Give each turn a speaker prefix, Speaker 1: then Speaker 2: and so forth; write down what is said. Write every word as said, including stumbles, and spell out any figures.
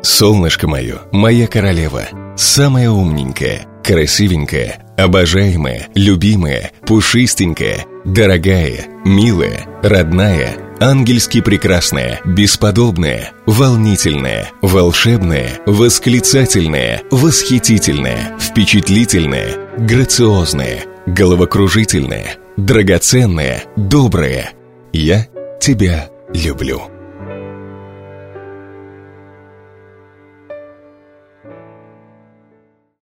Speaker 1: Солнышко мое, моя королева, самая умненькая, красивенькая, обожаемая, любимая, пушистенькая, дорогая, милая, родная, ангельски прекрасная, бесподобная, волнительная, волшебная, восклицательная, восхитительная, впечатлительная, грациозная, головокружительная, драгоценная, добрая. Я тебя люблю.